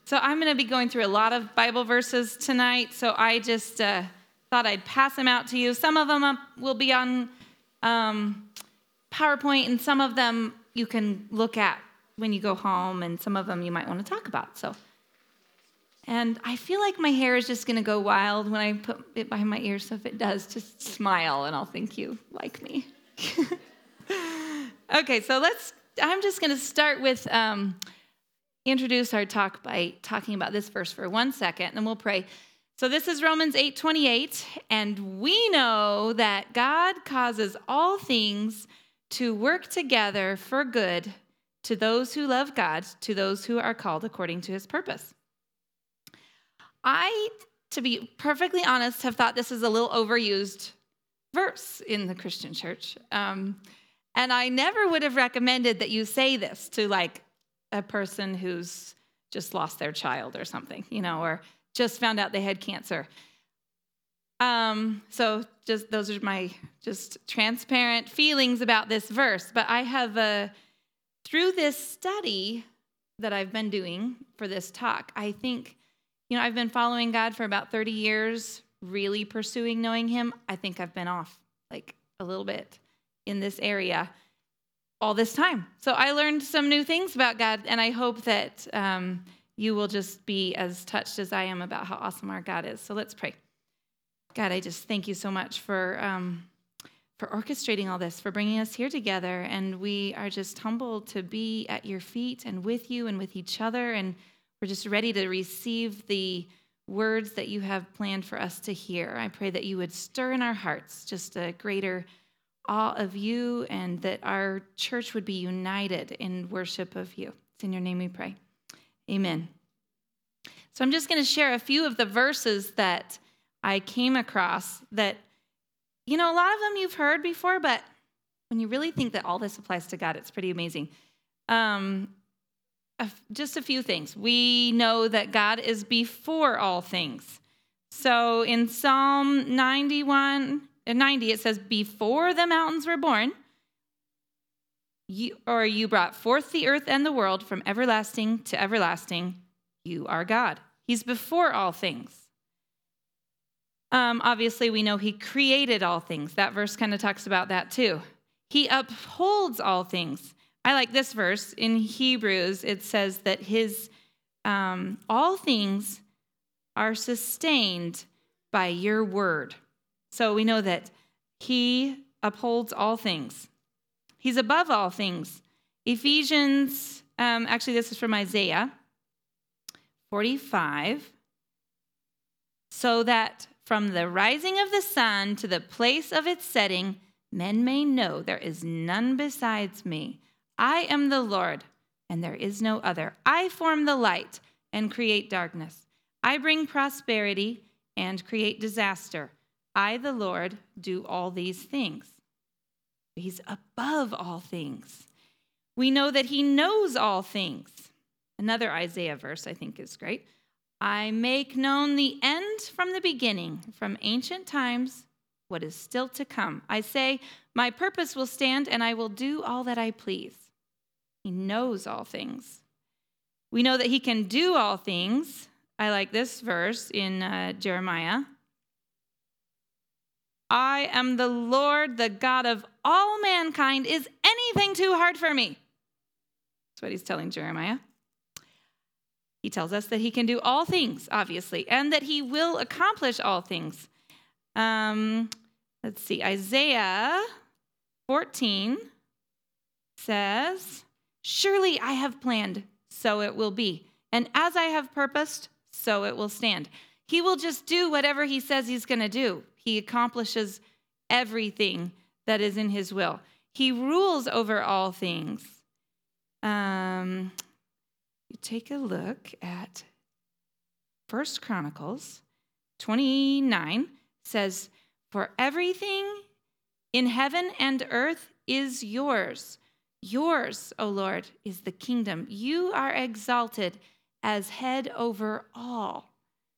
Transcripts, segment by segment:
So I'm going to be going through a lot of Bible verses tonight, so I just thought I'd pass them out to you. Some of them will be on PowerPoint, and some of them you can look at when you go home, and some of them you might want to talk about. And I feel like my hair is just going to go wild when I put it behind my ears, so if it does, just smile, and I'll think you like me. Okay, so I'm just going to start with... introduce our talk by talking about this verse for 1 second, and then we'll pray. So this is Romans 8:28, and we know that God causes all things to work together for good to those who love God, to those who are called according to his purpose. I, to be perfectly honest, have thought this is a little overused verse in the Christian church. And I never would have recommended that you say this to a person who's just lost their child or something, or just found out they had cancer. So just those are my just transparent feelings about this verse. But I have, through this study that I've been doing for this talk, I think, I've been following God for about 30 years, really pursuing knowing him. I think I've been off a little bit in this area all this time. So I learned some new things about God, and I hope that you will just be as touched as I am about how awesome our God is. So let's pray. God, I just thank you so much for orchestrating all this, for bringing us here together, and we are just humbled to be at your feet and with you and with each other, and we're just ready to receive the words that you have planned for us to hear. I pray that you would stir in our hearts just a greater awe of you, and that our church would be united in worship of you. It's in your name we pray. Amen. So I'm just going to share a few of the verses that I came across that, a lot of them you've heard before, but when you really think that all this applies to God, it's pretty amazing. Just a few things. We know that God is before all things. So in Psalm 90, it says, before the mountains were born, you brought forth the earth and the world from everlasting to everlasting. You are God. He's before all things. Obviously, we know he created all things. That verse kind of talks about that too. He upholds all things. I like this verse. In Hebrews, it says that his all things are sustained by your word. So we know that he upholds all things. He's above all things. Ephesians, actually this is from Isaiah 45. So that from the rising of the sun to the place of its setting, men may know there is none besides me. I am the Lord, and there is no other. I form the light and create darkness. I bring prosperity and create disaster. I, the Lord, do all these things. He's above all things. We know that he knows all things. Another Isaiah verse I think is great. I make known the end from the beginning, from ancient times, what is still to come. I say, my purpose will stand, and I will do all that I please. He knows all things. We know that he can do all things. I like this verse in Jeremiah. I am the Lord, the God of all mankind. Is anything too hard for me? That's what he's telling Jeremiah. He tells us that he can do all things, obviously, and that he will accomplish all things. Let's see, Isaiah 14 says, surely I have planned, so it will be. And as I have purposed, so it will stand. He will just do whatever he says he's going to do. He accomplishes everything that is in his will. He rules over all things. You take a look at 1 Chronicles 29 says, for everything in heaven and earth is yours. Yours, O Lord, is the kingdom. You are exalted as head over all.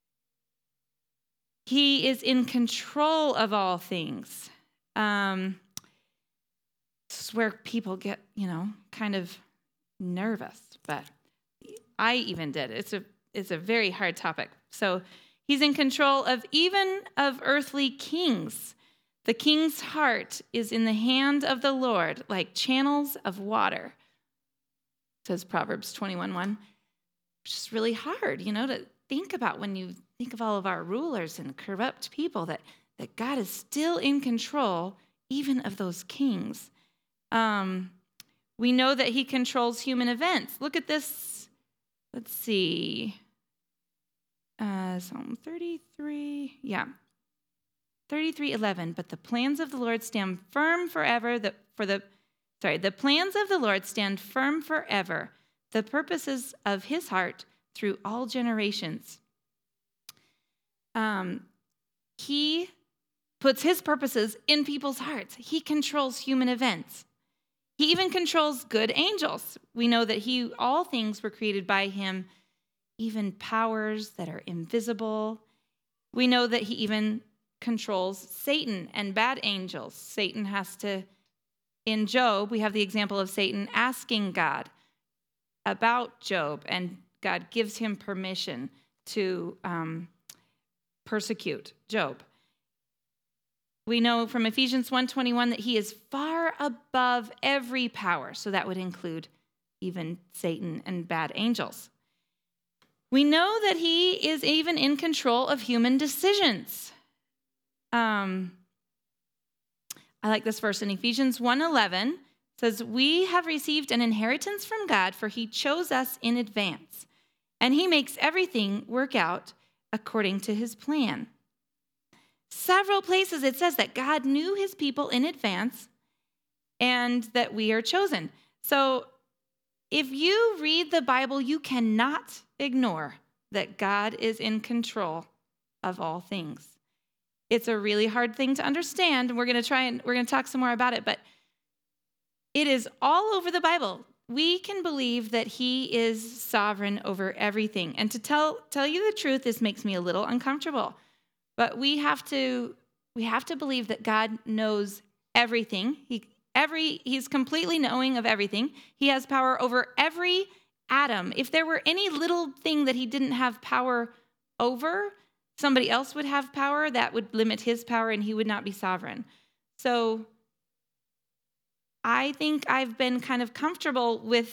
He is in control of all things. This is where people get, kind of nervous, but I even did. It's a is a very hard topic. So he's in control of even of earthly kings. The king's heart is in the hand of the Lord, like channels of water, says Proverbs 21:1. Which is really hard, to think about when you think of all of our rulers and corrupt people, that God is still in control, even of those kings. We know that he controls human events. Look at this. Let's see. Psalm 33. Yeah. 33:11. But the plans of the Lord stand firm forever. The plans of the Lord stand firm forever. The purposes of his heart through all generations. He puts his purposes in people's hearts. He controls human events. He even controls good angels. We know that all things were created by him, even powers that are invisible. We know that he even controls Satan and bad angels. Satan in Job, we have the example of Satan asking God about Job, and God gives him permission to persecute Job. We know from Ephesians 1:21 that he is far above every power, so that would include even Satan and bad angels. We know that he is even in control of human decisions. I like this verse in Ephesians 1:11. Says, we have received an inheritance from God, for he chose us in advance, and he makes everything work out according to his plan. Several places it says that God knew his people in advance and that we are chosen. So if you read the Bible, you cannot ignore that God is in control of all things. It's a really hard thing to understand, and we're going to talk some more about it, but it is all over the Bible. We can believe that he is sovereign over everything. And to tell you the truth, this makes me a little uncomfortable. But we have to believe that God knows everything. He's completely knowing of everything. He has power over every atom. If there were any little thing that he didn't have power over, somebody else would have power. That would limit his power, and he would not be sovereign. So I think I've been kind of comfortable with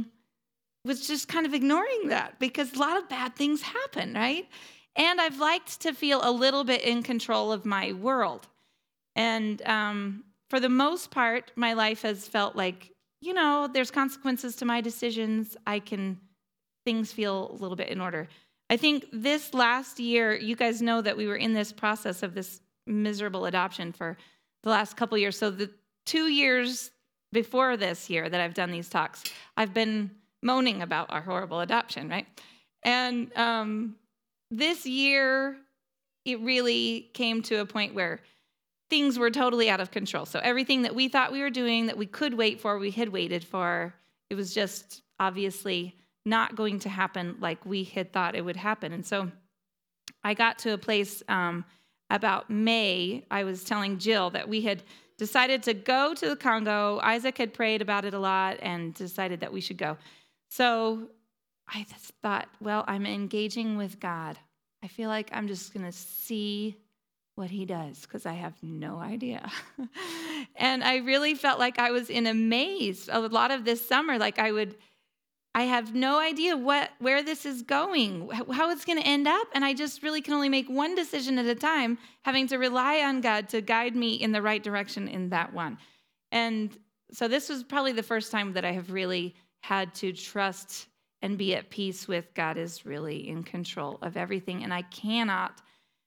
just kind of ignoring that, because a lot of bad things happen, right? And I've liked to feel a little bit in control of my world. And for the most part, my life has felt like, there's consequences to my decisions. Things feel a little bit in order. I think this last year, you guys know that we were in this process of this miserable adoption for the last couple years. So the 2 years before this year that I've done these talks, I've been moaning about our horrible adoption, right? And this year, it really came to a point where things were totally out of control. So everything that we thought we were doing, that we could wait for, we had waited for, it was just obviously not going to happen like we had thought it would happen. And so I got to a place about May. I was telling Jill that we had decided to go to the Congo. Isaac had prayed about it a lot and decided that we should go. So I just thought, well, I'm engaging with God. I feel like I'm just going to see what he does, because I have no idea. And I really felt like I was in a maze a lot of this summer. Like I have no idea where this is going, how it's going to end up. And I just really can only make one decision at a time, having to rely on God to guide me in the right direction in that one. And so this was probably the first time that I have really had to trust and be at peace with God is really in control of everything. And I cannot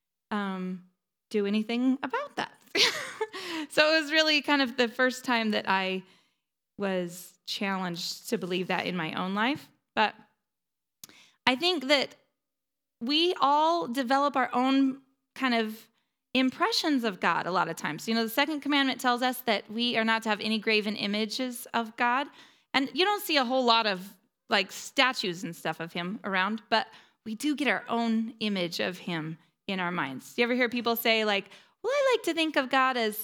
do anything about that. So it was really kind of the first time that I was challenged to believe that in my own life. But I think that we all develop our own kind of impressions of God a lot of times. The second commandment tells us that we are not to have any graven images of God. And you don't see a whole lot of statues and stuff of him around, but we do get our own image of him in our minds. Do you ever hear people say well, I like to think of God as,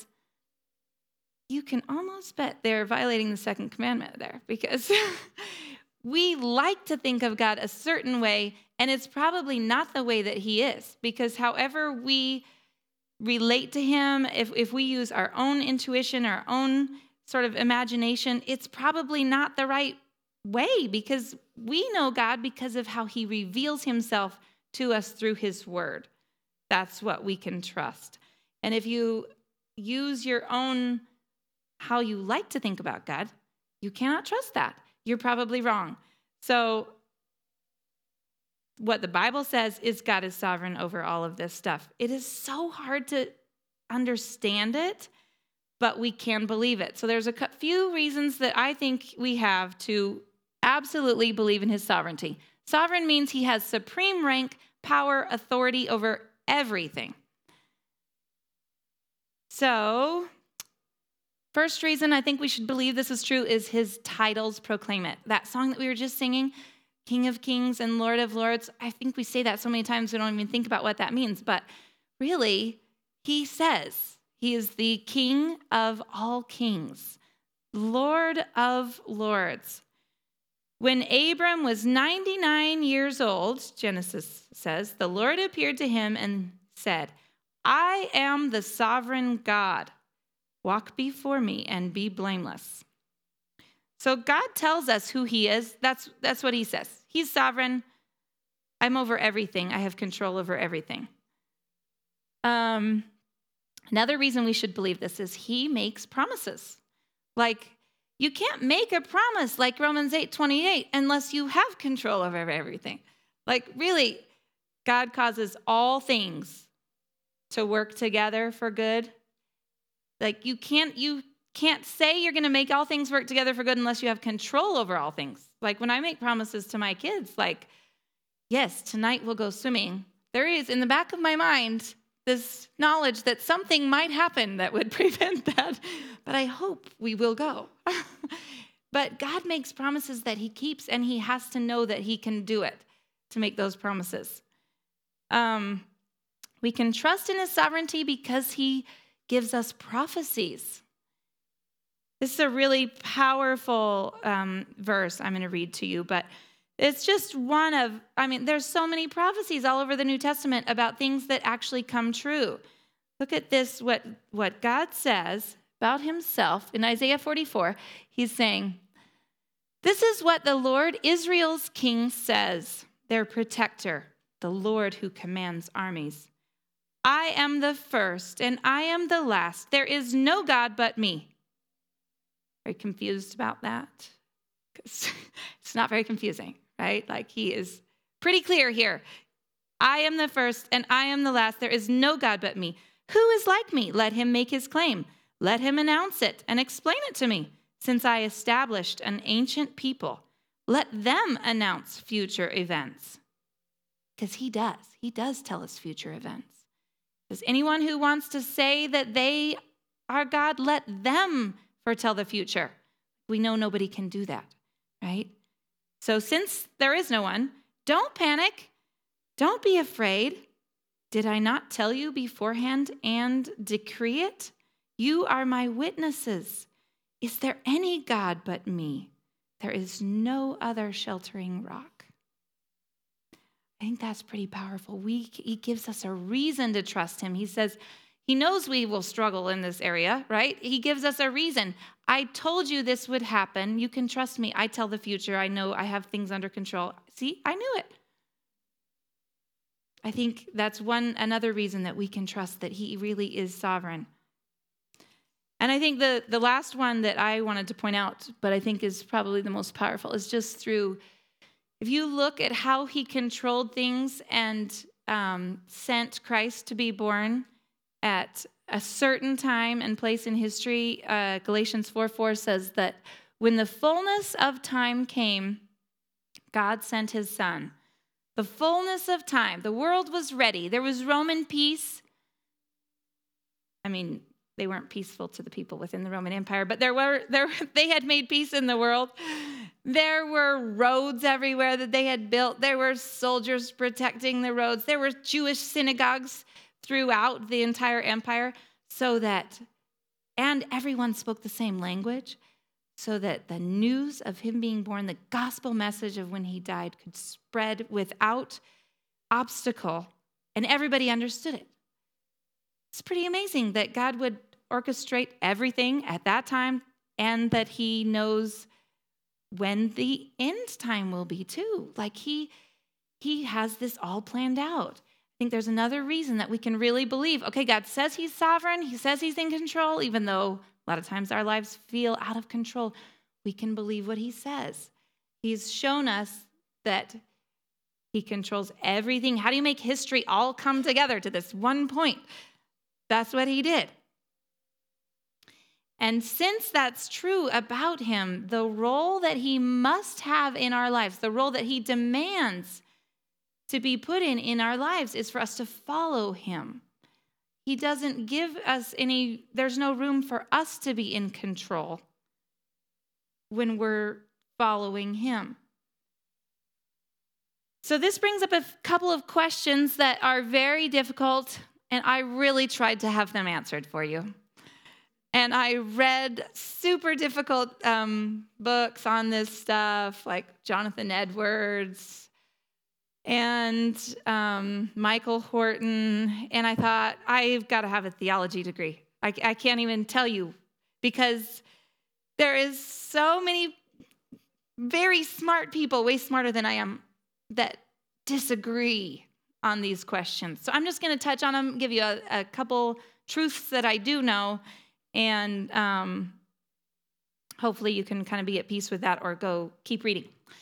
you can almost bet they're violating the second commandment there, because we like to think of God a certain way, And it's probably not the way that he is, because however we relate to him, if we use our own intuition, our own sort of imagination, it's probably not the right way, because we know God because of how he reveals himself to us through his word. That's what we can trust. And if you use your own, how you like to think about God, you cannot trust that. You're probably wrong. So what the Bible says is God is sovereign over all of this stuff. It is so hard to understand it, but we can believe it. So there's a few reasons that I think we have to absolutely believe in his sovereignty. Sovereign means he has supreme rank, power, authority over everything. So, first reason I think we should believe this is true is his titles proclaim it. That song that we were just singing, King of Kings and Lord of Lords, I think we say that so many times we don't even think about what that means. But really, he says he is the King of all kings, Lord of lords. When Abram was 99 years old, Genesis says, the Lord appeared to him and said, I am the sovereign God. Walk before me and be blameless. So God tells us who he is. That's what he says. He's sovereign. I'm over everything. I have control over everything. Another reason we should believe this is he makes promises. Like, you can't make a promise like Romans 8:28 unless you have control over everything. Like, really, God causes all things to work together for good. Like, you can't say you're going to make all things work together for good unless you have control over all things. Like, when I make promises to my kids, like, yes, tonight we'll go swimming, there is in the back of my mind this knowledge that something might happen that would prevent that, but I hope we will go. But God makes promises that he keeps, and he has to know that he can do it to make those promises. We can trust in his sovereignty because he gives us prophecies. This is a really powerful verse I'm going to read to you, but it's just one of, there's so many prophecies all over the New Testament about things that actually come true. Look at this, what God says about himself in Isaiah 44. He's saying, this is what the Lord, Israel's king, says, their protector, the Lord who commands armies. I am the first and I am the last. There is no God but me. Are you confused about that? Because it's not very confusing, right? Like, he is pretty clear here. I am the first and I am the last. There is no God but me. Who is like me? Let him make his claim. Let him announce it and explain it to me. Since I established an ancient people, let them announce future events. Because he does. He does tell us future events. Does anyone who wants to say that they are God, let them foretell the future. We know nobody can do that, right? So since there is no one, don't panic. Don't be afraid. Did I not tell you beforehand and decree it? You are my witnesses. Is there any God but me? There is no other sheltering rock. I think that's pretty powerful. He gives us a reason to trust him. He says, he knows we will struggle in this area, right? He gives us a reason. I told you this would happen. You can trust me. I tell the future. I know I have things under control. See, I knew it. I think that's another reason that we can trust that he really is sovereign. And I think the last one that I wanted to point out, but I think is probably the most powerful, is just through, if you look at how he controlled things and sent Christ to be born at a certain time and place in history, Galatians 4:4 says that when the fullness of time came, God sent his son. The fullness of time. The world was ready. There was Roman peace. They weren't peaceful to the people within the Roman Empire, but they had made peace in the world. There were roads everywhere that they had built. There were soldiers protecting the roads. There were Jewish synagogues throughout the entire empire and everyone spoke the same language, so that the news of him being born, the gospel message of when he died, could spread without obstacle, and everybody understood it. It's pretty amazing that God would orchestrate everything at that time, and that he knows when the end time will be too. Like he has this all planned out. I think there's another reason that we can really believe, okay, God says he's sovereign. He says he's in control, even though a lot of times our lives feel out of control. We can believe what he says. He's shown us that he controls everything. How do you make history all come together to this one point? That's what he did. And since that's true about him, the role that he must have in our lives, the role that he demands to be put in our lives, is for us to follow him. He doesn't give us there's no room for us to be in control when we're following him. So this brings up a couple of questions that are very difficult, and I really tried to have them answered for you. And I read super difficult books on this stuff, like Jonathan Edwards and Michael Horton. And I thought, I've got to have a theology degree. I can't even tell you, because there is so many very smart people, way smarter than I am, that disagree on these questions. So I'm just going to touch on them, give you a couple truths that I do know, and hopefully you can kind of be at peace with that or go keep reading.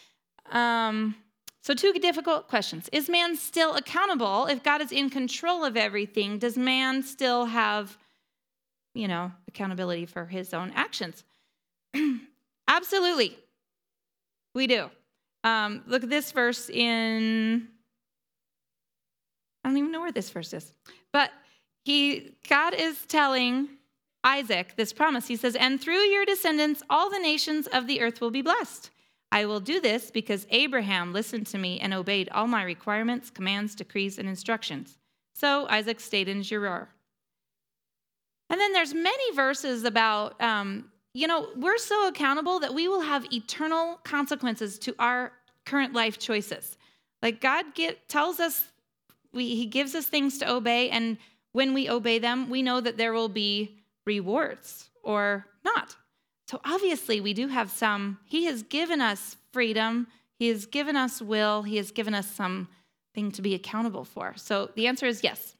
So 2 difficult questions. Is man still accountable? If God is in control of everything, does man still have, accountability for his own actions? Absolutely. We do. Look at this verse I don't even know where this verse is. But God is telling Isaac this promise. He says, and through your descendants, all the nations of the earth will be blessed. I will do this because Abraham listened to me and obeyed all my requirements, commands, decrees, and instructions. So Isaac stayed in Gerar. And then there's many verses about, we're so accountable that we will have eternal consequences to our current life choices. Like God tells us, he gives us things to obey, and when we obey them, we know that there will be rewards or not. So obviously we do have he has given us freedom, he has given us will, he has given us something to be accountable for. So the answer is yes.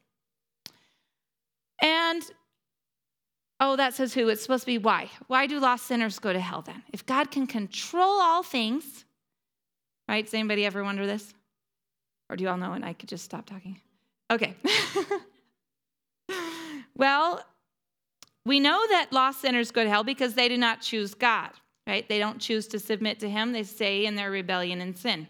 And, that says who? It's supposed to be why. Why do lost sinners go to hell then? If God can control all things, right? Does anybody ever wonder this? Or do you all know and I could just stop talking? Okay. Well, we know that lost sinners go to hell because they do not choose God, right? They don't choose to submit to him. They stay in their rebellion and sin.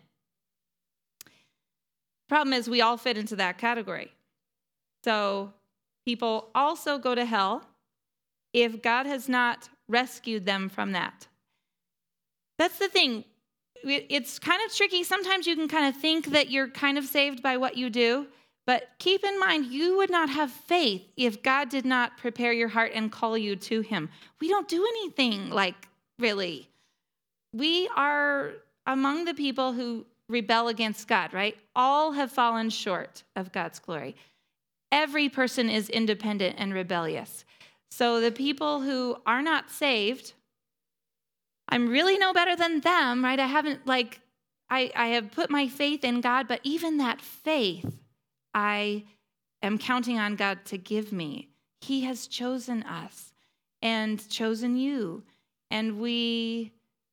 Problem is, we all fit into that category. So people also go to hell if God has not rescued them from that. That's the thing. It's kind of tricky. Sometimes you can kind of think that you're kind of saved by what you do. But keep in mind, you would not have faith if God did not prepare your heart and call you to him. We don't do anything really. We are among the people who rebel against God, right? All have fallen short of God's glory. Every person is independent and rebellious. So the people who are not saved, I'm really no better than them, right? I haven't I have put my faith in God, but even that faith, I am counting on God to give me. He has chosen us and chosen you. And I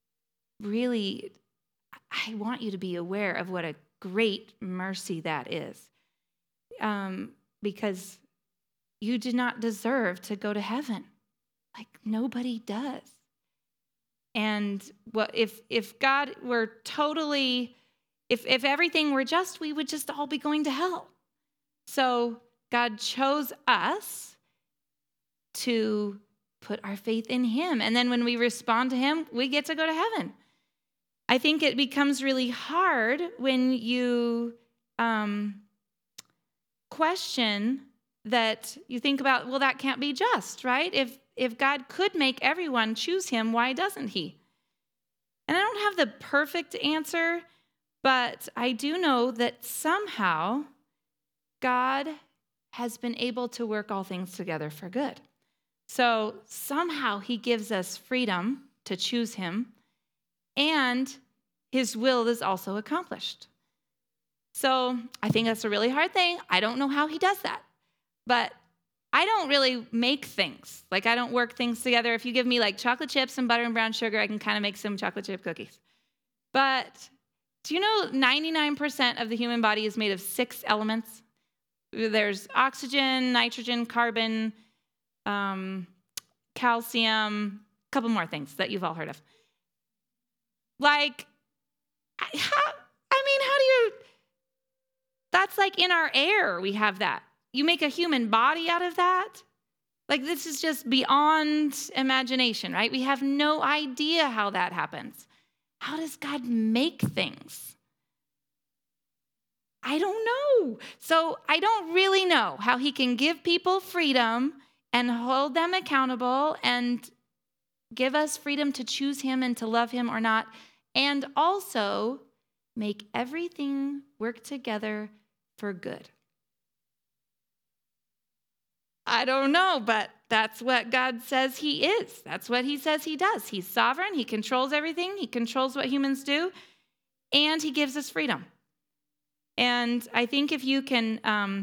want you to be aware of what a great mercy that is. Because you do not deserve to go to heaven. Nobody does. And if God were totally, if everything were just, we would just all be going to hell. So God chose us to put our faith in him. And then when we respond to him, we get to go to heaven. I think it becomes really hard when you question that you think about, well, that can't be just, right? If God could make everyone choose him, why doesn't he? And I don't have the perfect answer, but I do know that somehow God has been able to work all things together for good. So somehow he gives us freedom to choose him, and his will is also accomplished. So I think that's a really hard thing. I don't know how he does that, but I don't really make things. Like, I don't work things together. If you give me like chocolate chips and butter and brown sugar, I can kind of make some chocolate chip cookies. But do you know 99% of the human body is made of 6 elements? There's oxygen, nitrogen, carbon, calcium, a couple more things that you've all heard of. Like, how do you, that's like in our air, we have that. You make a human body out of that? Like, this is just beyond imagination, right? We have no idea how that happens. How does God make things? I don't know. So I don't really know how he can give people freedom and hold them accountable and give us freedom to choose him and to love him or not, and also make everything work together for good. I don't know, but that's what God says he is. That's what he says he does. He's sovereign. He controls everything. He controls what humans do, and he gives us freedom. And I think if you can,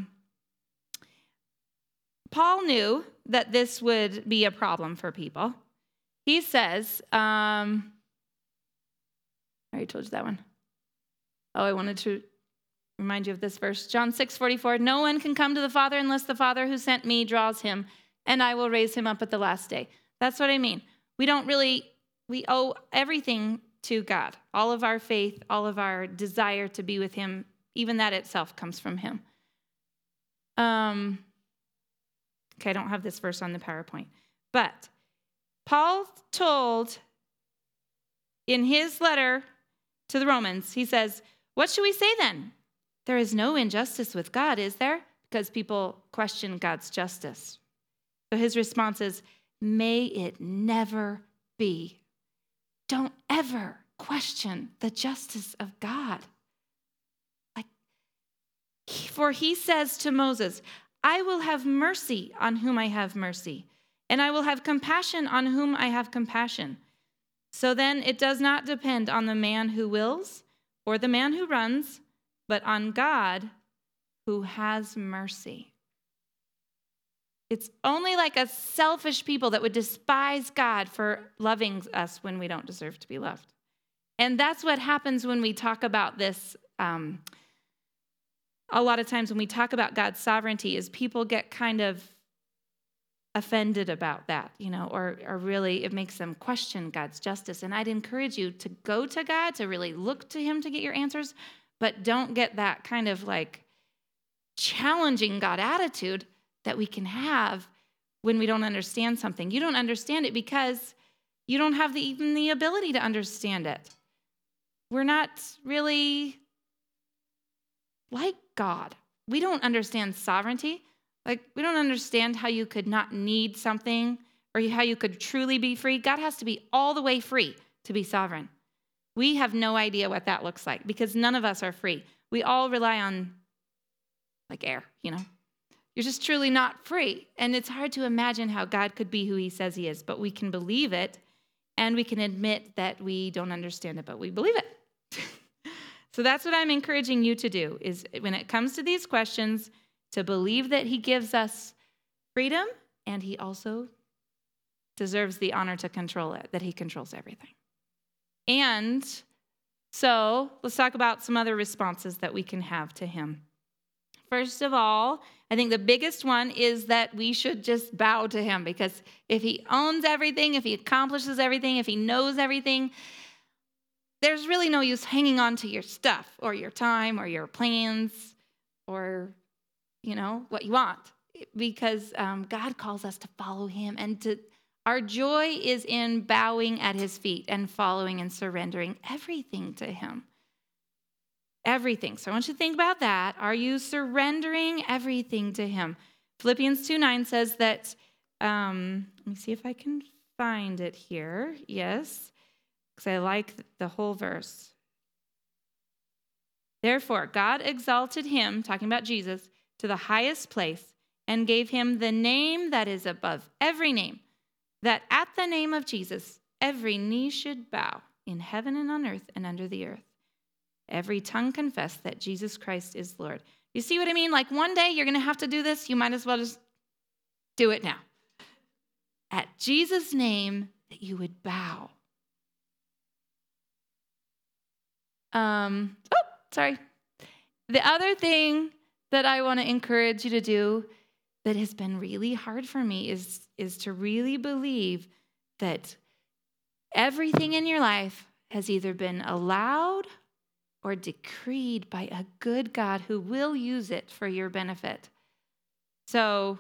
Paul knew that this would be a problem for people. He says, I already told you that one. Oh, I wanted to remind you of this verse. John 6:44, no one can come to the Father unless the Father who sent me draws him, and I will raise him up at the last day. That's what I mean. We owe everything to God. All of our faith, all of our desire to be with him, even that itself comes from him. Okay, I don't have this verse on the PowerPoint. But Paul told in his letter to the Romans, he says, what should we say then? There is no injustice with God, is there? Because people question God's justice. So his response is, may it never be. Don't ever question the justice of God. For he says to Moses, I will have mercy on whom I have mercy, and I will have compassion on whom I have compassion. So then it does not depend on the man who wills or the man who runs, but on God who has mercy. It's only like a selfish people that would despise God for loving us when we don't deserve to be loved. And that's what happens when we talk about this. A lot of times when we talk about God's sovereignty is people get kind of offended about that, or really it makes them question God's justice. And I'd encourage you to go to God, to really look to him to get your answers, but don't get that kind of like challenging God attitude that we can have when we don't understand something. You don't understand it because you don't have even the ability to understand it. We're not really like God. We don't understand sovereignty. Like, we don't understand how you could not need something or how you could truly be free. God has to be all the way free to be sovereign. We have no idea what that looks like because none of us are free. We all rely on like air, You're just truly not free. And it's hard to imagine how God could be who he says he is, but we can believe it and we can admit that we don't understand it, but we believe it. So that's what I'm encouraging you to do, is when it comes to these questions, to believe that he gives us freedom and he also deserves the honor to control it, that he controls everything. And so let's talk about some other responses that we can have to him. First of all, I think the biggest one is that we should just bow to him, because if he owns everything, if he accomplishes everything, if he knows everything, there's really no use hanging on to your stuff or your time or your plans or, what you want, because God calls us to follow him, and our joy is in bowing at his feet and following and surrendering everything to him. Everything. So I want you to think about that. Are you surrendering everything to him? Philippians 2:9 says that, let me see if I can find it here. Yes, because I like the whole verse. Therefore, God exalted him, talking about Jesus, to the highest place and gave him the name that is above every name, that at the name of Jesus, every knee should bow in heaven and on earth and under the earth. Every tongue confess that Jesus Christ is Lord. You see what I mean? Like one day you're going to have to do this. You might as well just do it now. At Jesus' name, that you would bow. Sorry. The other thing that I want to encourage you to do that has been really hard for me is to really believe that everything in your life has either been allowed or decreed by a good God who will use it for your benefit. So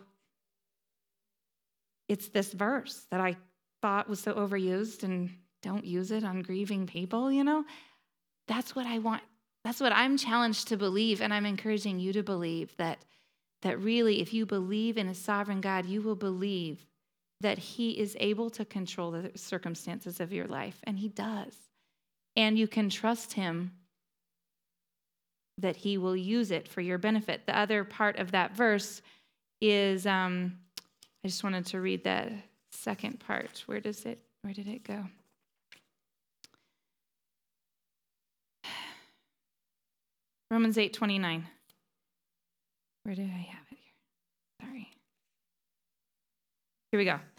it's this verse that I thought was so overused, and don't use it on grieving people, That's what I want. That's what I'm challenged to believe, and I'm encouraging you to believe that really, if you believe in a sovereign God, you will believe that he is able to control the circumstances of your life, and he does. And you can trust him that he will use it for your benefit. The other part of that verse is, I just wanted to read that second part. Where did it go? Romans 8:29. Where did I have it here? Sorry. Here we go.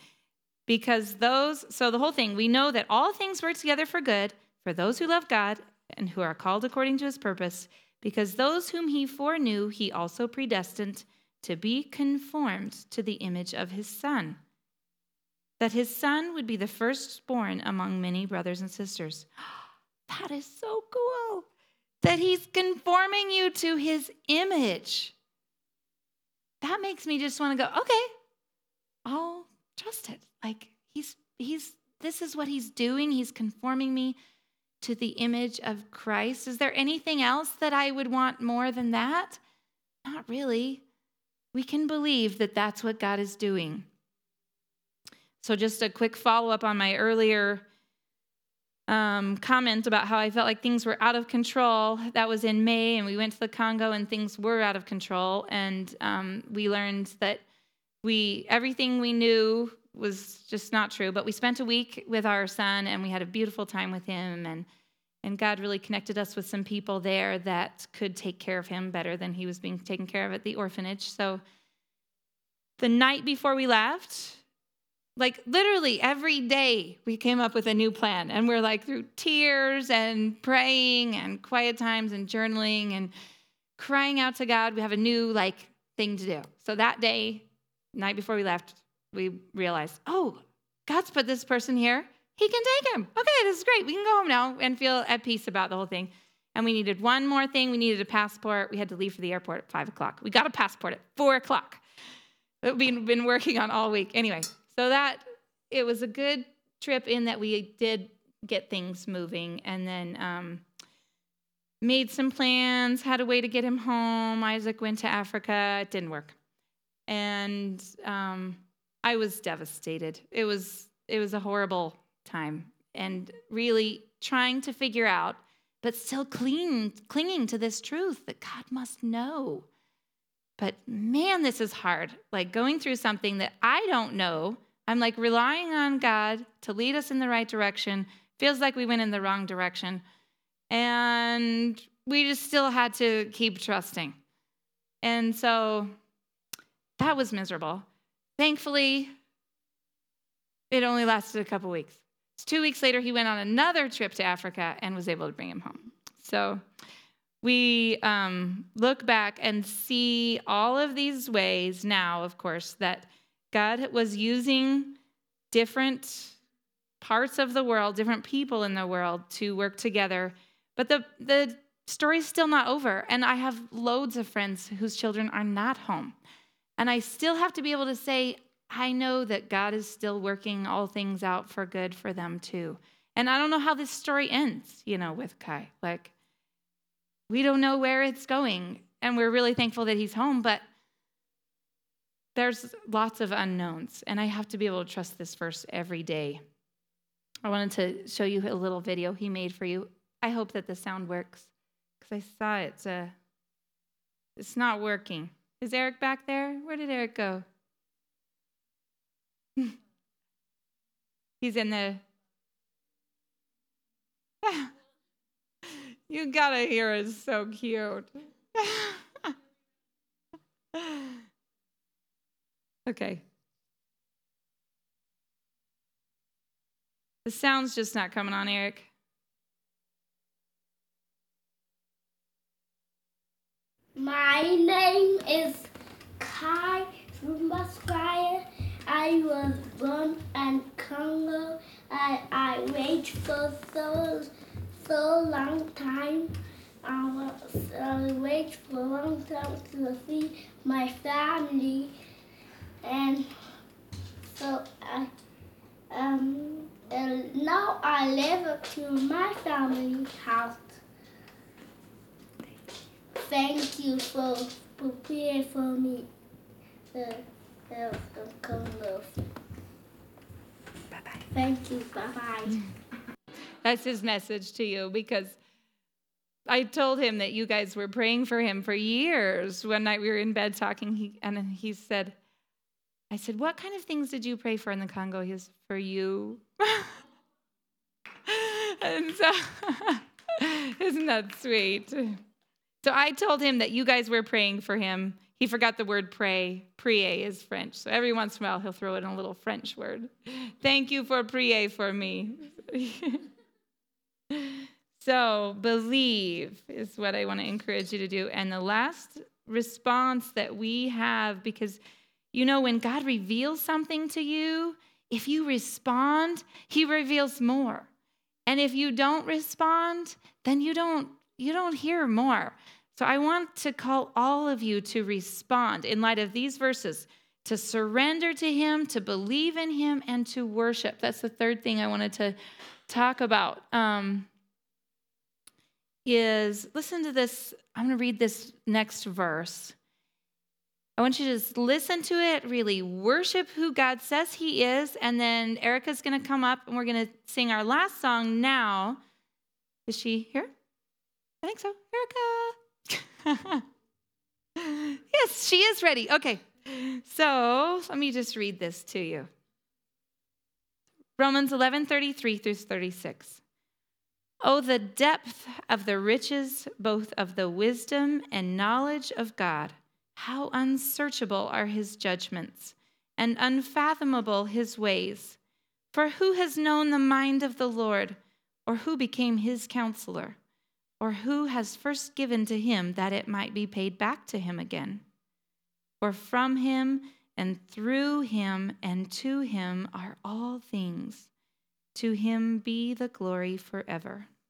So the whole thing, we know that all things work together for good for those who love God and who are called according to his purpose, because those whom he foreknew, he also predestined to be conformed to the image of his Son, that his Son would be the firstborn among many brothers and sisters. That is so cool. That he's conforming you to his image. That makes me just want to go, okay, I'll trust it. Like this is what he's doing. He's conforming me to the image of Christ. Is there anything else that I would want more than that? Not really. We can believe that that's what God is doing. So just a quick follow-up on my earlier comment about how I felt like things were out of control. That was in May, and we went to the Congo, and things were out of control. And we learned that everything we knew was just not true. But we spent a week with our son, and we had a beautiful time with him. And God really connected us with some people there that could take care of him better than he was being taken care of at the orphanage. So the night before we left, like literally every day we came up with a new plan, and we're like through tears and praying and quiet times and journaling and crying out to God. We have a new thing to do. So that day, night before we left, we realized, God's put this person here. He can take him. Okay, this is great. We can go home now and feel at peace about the whole thing. And we needed one more thing. We needed a passport. We had to leave for the airport at 5 o'clock. We got a passport at 4 o'clock. That we've been working on all week. Anyway, so it was a good trip in that we did get things moving, and then made some plans, had a way to get him home. Isaac went to Africa. It didn't work. And I was devastated. It was a horrible time, and really trying to figure out, but still clinging to this truth that God must know. But man, this is hard. Like going through something that I don't know. I'm like relying on God to lead us in the right direction. Feels like we went in the wrong direction. And we just still had to keep trusting. And so that was miserable. Thankfully, it only lasted a couple weeks. 2 weeks later, he went on another trip to Africa and was able to bring him home. So we look back and see all of these ways now, of course, that God was using different parts of the world, different people in the world to work together. But the story's still not over. And I have loads of friends whose children are not home. And I still have to be able to say, I know that God is still working all things out for good for them too. And I don't know how this story ends, with Kai. Like, we don't know where it's going. And we're really thankful that he's home. But there's lots of unknowns, and I have to be able to trust this verse every day. I wanted to show you a little video he made for you. I hope that the sound works, because I saw it's not working. Is Eric back there? Where did Eric go? He's in the... You gotta hear it. It's so cute. Okay. The sound's just not coming on, Eric. My name is Kai Rumasquire. I was born in Congo, and I waited for so long time. I waited for a long time to see my family, and so and now I live to my family house. Thank you for praying for me. Congo. Bye-bye. Thank you. Bye-bye. That's his message to you, because I told him that you guys were praying for him for years. One night we were in bed talking, and he said, I said, what kind of things did you pray for in the Congo? He was, for you. And so, isn't that sweet? So I told him that you guys were praying for him. He forgot the word pray. Prier is French. So every once in a while, he'll throw in a little French word. Thank you for prier for me. So believe is what I want to encourage you to do. And the last response that we have, because you know when God reveals something to you, if you respond, he reveals more. And if you don't respond, then you don't hear more. So I want to call all of you to respond in light of these verses, to surrender to him, to believe in him, and to worship. That's the third thing I wanted to talk about. Is listen to this. I'm going to read this next verse. I want you to just listen to it, really worship who God says he is, and then Erica's going to come up, and we're going to sing our last song now. Is she here? I think so. Erica. Yes, she is ready. Okay. So let me just read this to you. Romans 11:33 through 36. Oh, the depth of the riches, both of the wisdom and knowledge of God. How unsearchable are his judgments, and unfathomable his ways. For who has known the mind of the Lord, or who became his counselor, or who has first given to him that it might be paid back to him again? For from him and through him and to him are all things. To him be the glory forever.